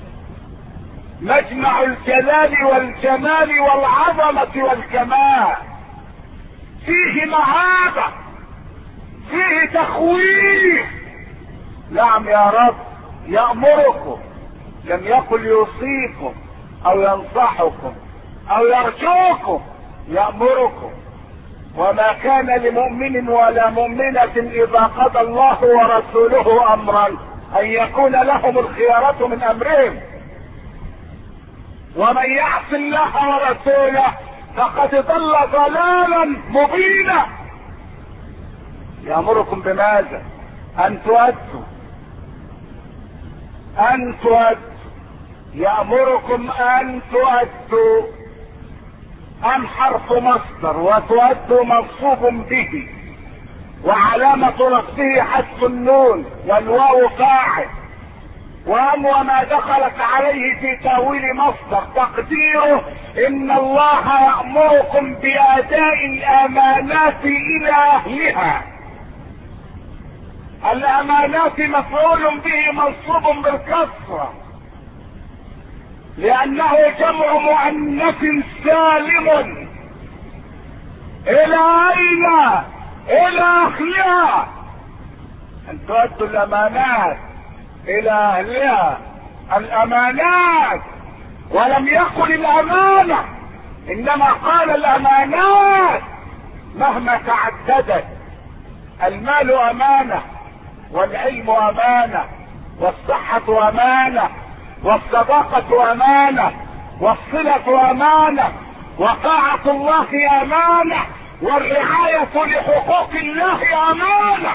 Speaker 1: مجمع الجلال والجمال والعظمة والكمال، فيه معابة، فيه تخويف. نعم يا رب يأمركم، لم يقل يوصيكم او ينصحكم او يرجوكم، يأمركم. وما كان لمؤمن ولا مؤمنة اذا قضى الله ورسوله امرا ان يكون لهم الخيارة من امرهم، ومن يعص الله ورسوله فقد ضل ضلالا مبينا. يأمركم بماذا؟ ان تؤدوا، ان تؤدوا، يأمركم ان تؤدوا. ام حرف مصدر وتؤدوا منصوب به وعلامة رفعه حذف النون والواو فاعل، وام وما دخلت عليه في تأويل مصدر تقديره ان الله يأمركم بأداء الامانات الى اهلها. الامانات مفعول به منصوب بالكسرة لانه جمع مؤنث سالم. الى اين؟ الى اهلها. ان تؤدوا الامانات الى اهلها، الامانات، ولم يقل الامانة انما قال الامانات مهما تعددت. المال امانة، والعلم امانة، والصحة امانة، والصداقة امانة، والصلة امانة، وطاعة الله امانة، والرعاية لحقوق الله امانة.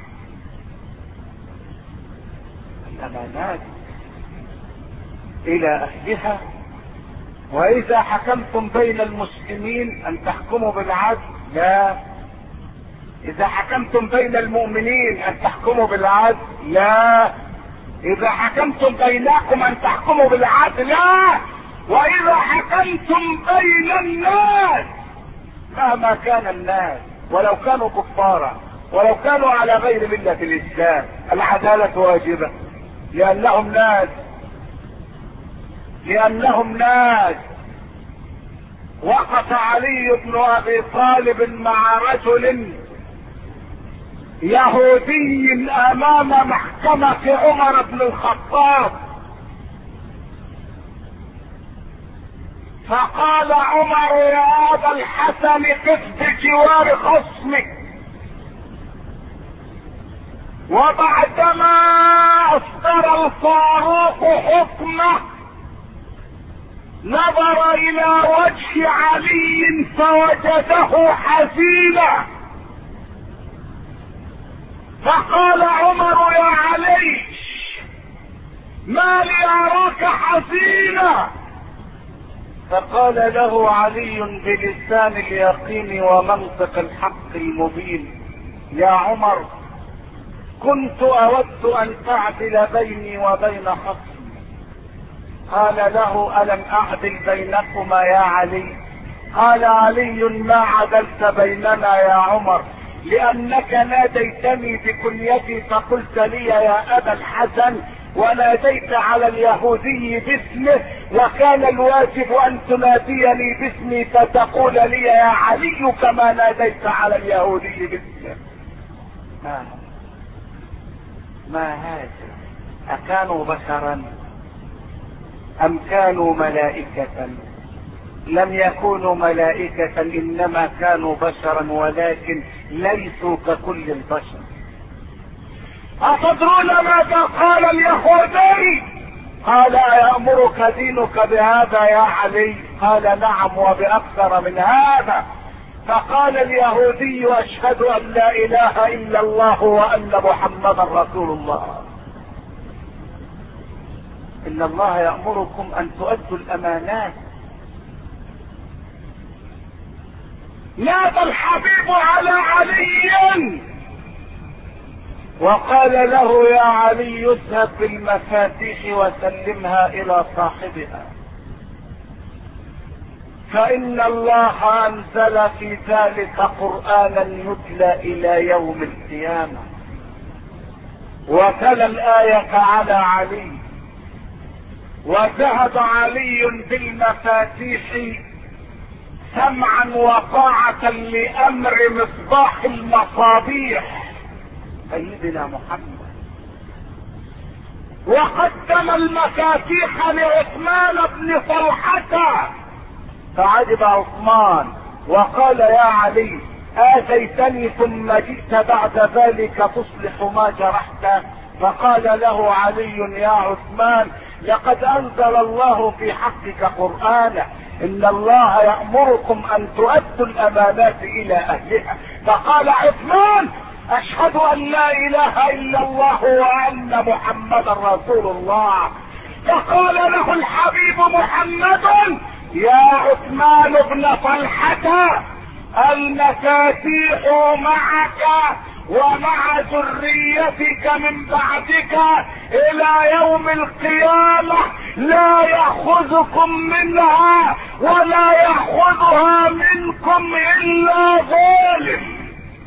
Speaker 1: الامانات الى اهلها. واذا حكمتم بين المسلمين ان تحكموا بالعدل، لا. اذا حكمتم بين المؤمنين ان تحكموا بالعدل، لا. اذا حكمتم بينكم ان تحكموا بالعدل، لا. واذا حكمتم بين الناس مهما كان الناس ولو كانوا كفارا ولو كانوا على غير ملة الاسلام، العدالة واجبة لانهم ناس، لانهم ناس. وقف علي بن ابي طالب مع رجل يهودي امام محكمة عمر بن الخطاب فقال عمر يا ابا الحسن قف بجوار خصمك. وبعدما اصدر الفاروق حكمه نظر الى وجه علي فوجده حزينا، فقال عمر يا علي ما لي اراك حزينا؟ فقال له علي بلسان اليقين ومنطق الحق المبين يا عمر كنت اود ان تعدل بيني وبين خصمي. قال له الم اعدل بينكما يا علي؟ قال علي ما عدلت بيننا يا عمر لانك ناديتني بكنيتي فقلت لي يا ابا الحسن وناديت على اليهودي باسمه، وكان الواجب ان تناديني باسمي فتقول لي يا علي كما ناديت على اليهودي باسمه. ما, ما هذا؟ اكانوا بشرا ام كانوا ملائكة؟ لم يكونوا ملائكة انما كانوا بشرا ولكن ليسوا ككل البشر. أتدرون ماذا قال اليهودي؟ قال أيأمرك دينك بهذا يا علي؟ قال نعم وبأكثر من هذا. فقال اليهودي أشهد أن لا إله إلا الله وأن محمدا رسول الله. إن الله يأمركم أن تؤدوا الأمانات. نادى الحبيب على علي وقال له يا علي اذهب بالمفاتيح وسلمها الى صاحبها، فان الله انزل في ذلك قرانا يتلى الى يوم القيامه. وتلا الايه على علي وذهب علي بالمفاتيح سمعا وطاعه لامر مصباح المصابيح سيدنا محمد، وقدم المفاتيح لعثمان بن طلحة. فعجب عثمان وقال يا علي آتيتني ثم جئت بعد ذلك تصلح ما جرحت؟ فقال له علي يا عثمان لقد انزل الله في حقك قرآنا ان الله يأمركم ان تؤدوا الامانات الى اهلها. فقال عثمان اشهد ان لا اله الا الله وان محمدا رسول الله. فقال له الحبيب محمد يا عثمان بن طلحة المفاتيح معك ومع ذريتك من بعدك الى يوم القيامة، لا يأخذكم منها ولا يأخذها منكم الا ظالم.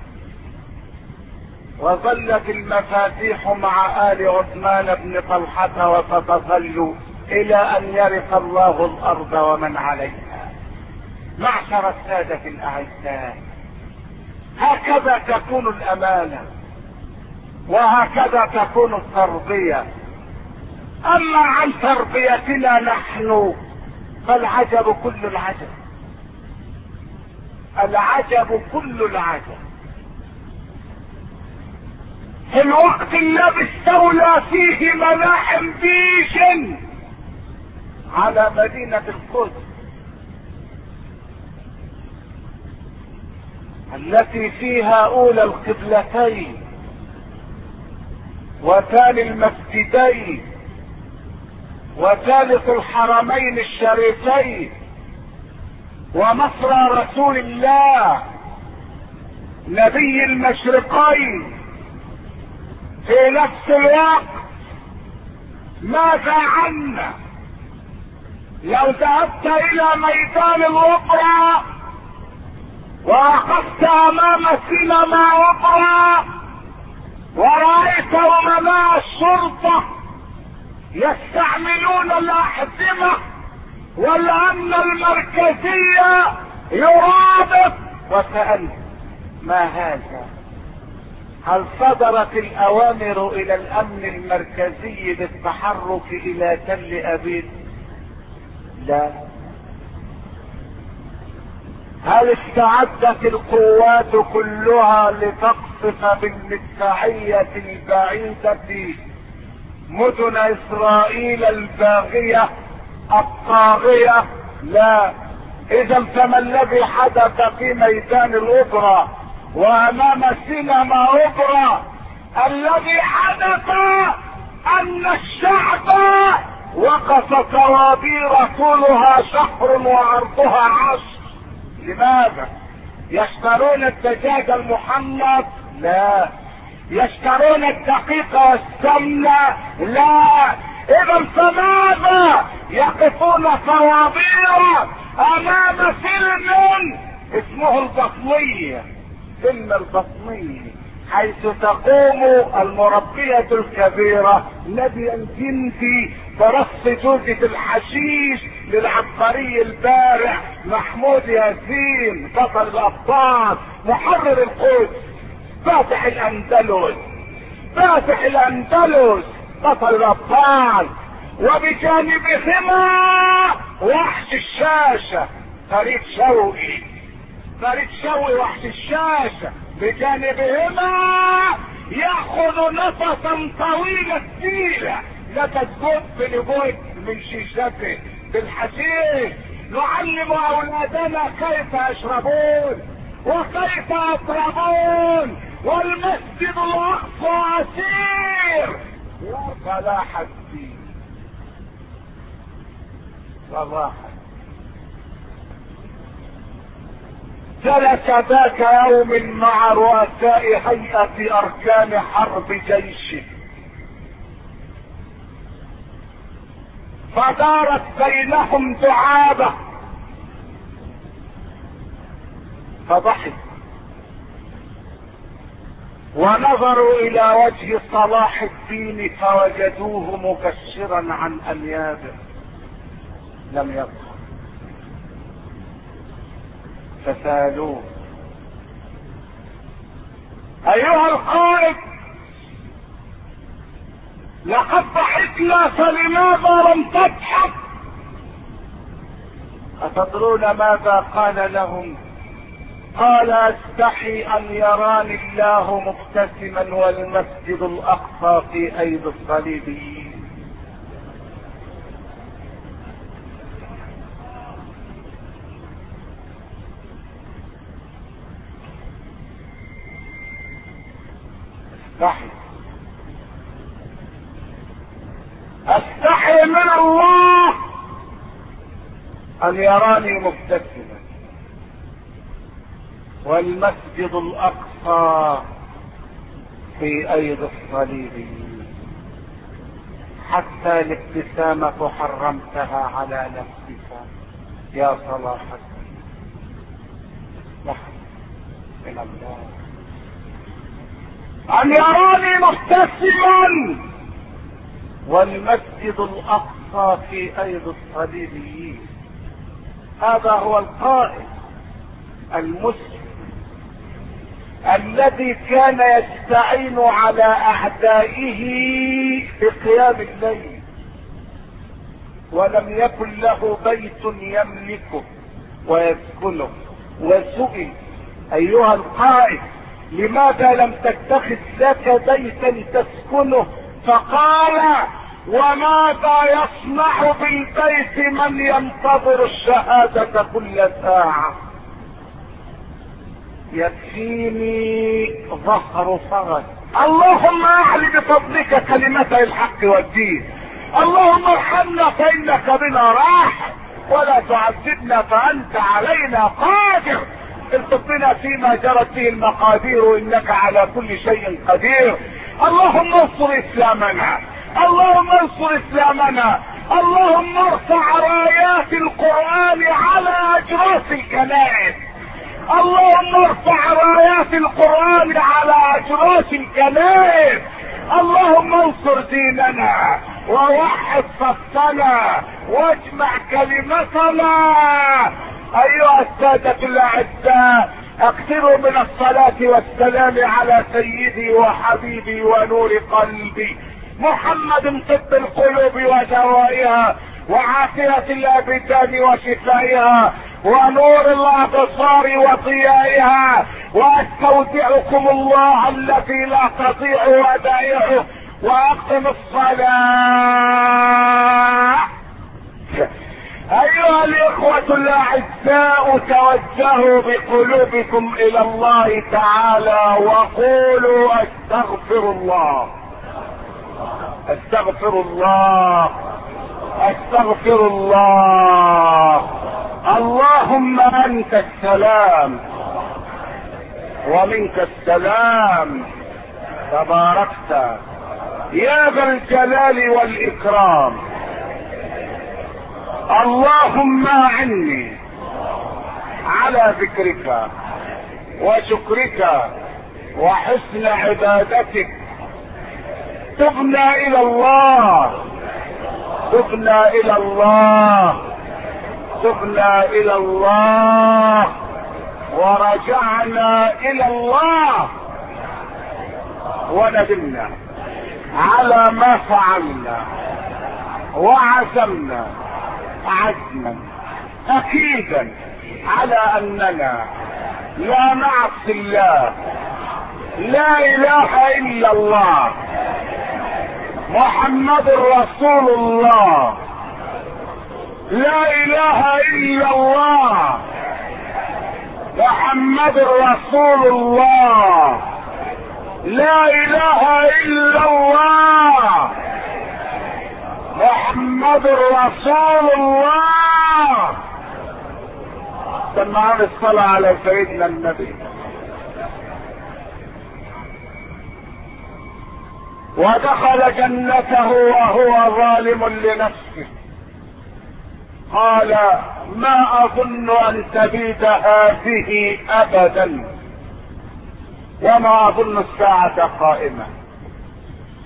Speaker 1: وظلت المفاتيح مع آل عثمان بن طلحة وتتظل الى ان يرث الله الارض ومن عليها. معشر السادة الاعزاء، هكذا تكون الامانة وهكذا تكون التربية. اما عن تربيتنا نحن فالعجب كل العجب، العجب كل العجب. في الوقت الذي استولى فيه ملاحم بيش على مدينة القدس التي فيها اولى القبلتين وثاني المسجدين وثالث الحرمين الشريفين ومصرى رسول الله نبي المشرقين. في نفس الوقت ماذا عنا لو ذهبت الى ميدان الاوبرا ووقفت امام سينما اوبرا ورأيت امناء الشرطة يستعملون الاحزمة والامن المركزية يرابط، وسألت ما هذا؟ هل صدرت الاوامر الى الامن المركزي بالتحرك الى تل ابيب؟ لا، هل استعدت القوات كلها لتقصف بالمدفعية البعيدة مدن اسرائيل الباغية الطاغية؟ لا. اذا فما الذي حدث في ميدان الاوبرا وامام سينما اوبرا؟ الذي حدث ان الشعب وقف طوابير طولها شهر وعرضها عشر. لماذا؟ يشترون الدجاج المحمص؟ لا. يشترون الدقيق والسمنة؟ لا. اذا فماذا يقفون طوابير امام فيلم اسمه البطنية؟ فيلم البطنية، حيث تقوم المربية الكبيرة نبي الجندي برص جوزة الحشيش للعبقري البارع محمود ياسين بطل الابطال محرر القدس فاتح الاندلس فاتح الاندلس بطل الابطال، وبجانبهما وحش الشاشة فريد شوقي فريد شوقي وحش الشاشة، بجانبهما ياخذ نفسا طويل السيرة لا تسجد بلجوء من شيشته بالحشيش. نعلم اولادنا كيف يشربون وكيف يضربون، والمسجد الاقصى اسير. صلاح الدين صلاح جلس ذاك يوم مع رؤساء هيئة اركان حرب جيشه، فدارت بينهم دعابة، فضحك ونظروا الى وجه صلاح الدين فوجدوه مكشرا عن انيابه لم يضحك، فسالوه: ايها القائد، لقد ضحكنا فلماذا لم تضحك؟ أتدرون ماذا قال لهم؟ قال: استحي ان يراني الله مبتسما والمسجد الاقصى في ايدي الصليبيين. استحي استحي من الله ان يراني مبتسما والمسجد الاقصى في ايدي الصليبيين. حتى الابتسامة حرمتها على نفسك يا صلاح الدين. نحن من الله ان يراني مبتسما والمسجد الاقصى في ايدي الصليبيين. هذا هو القائد المسلم الذي كان يستعين على اعدائه بقيام الليل، ولم يكن له بيت يملكه ويسكنه. وسئل: ايها القائد، لماذا لم تتخذ لك بيتا تسكنه؟ فقال: وماذا يصنع بالبيت من ينتظر الشهادة كل ساعة؟ يكفيني ظهر فغد. اللهم اعل بفضلك كلمتي الحق والدين. اللهم ارحمنا فانك بنا راحم، ولا تعذبنا فانت علينا قادر. التقنا فيما جرت به المقادير انك على كل شيء قدير. اللهم انصر اسلامنا، اللهم انصر اسلامنا، اللهم ارفع رايات القرآن على اجراس الكنائس، اللهم ارفع رايات القرآن على اجراس الكنائس، اللهم انصر ديننا ووحد صفنا واجمع كلمتنا. ايها السادة الاعزاء، اكثروا من الصلاة والسلام على سيدي وحبيبي ونور قلبي محمد، طب القلوب ودوائها وعافية الابدان وشفائها ونور الابصار وضيائها، واستودعكم الله الذي لا تضيع ودائعه، واقم الصلاة. ايها الاخوة الاعزاء، توجهوا بقلوبكم الى الله تعالى وقولوا استغفر الله استغفر الله استغفر الله. اللهم انت السلام ومنك السلام، تباركت يا ذا الجلال والاكرام. اللهم اعني على ذكرك وشكرك وحسن عبادتك. تبنا الى الله تبنا الى الله تبنا الى الله ورجعنا الى الله، وندمنا على ما فعلنا، وعزمنا عزما اكيدا على اننا لا نعصي الله. لا اله الا الله، محمد رسول الله. لا اله الا الله، محمد رسول الله. لا اله الا الله، محمد رسول الله. سمعنا الصلاة على سيدنا النبي. ودخل جنته وهو ظالم لنفسه، قال ما اظن ان تبيد هذه ابدا، وما اظن الساعة قائمة،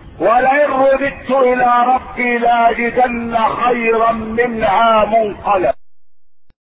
Speaker 1: ولئن رددت الى ربي لاجدن خيرا منها منقلبا.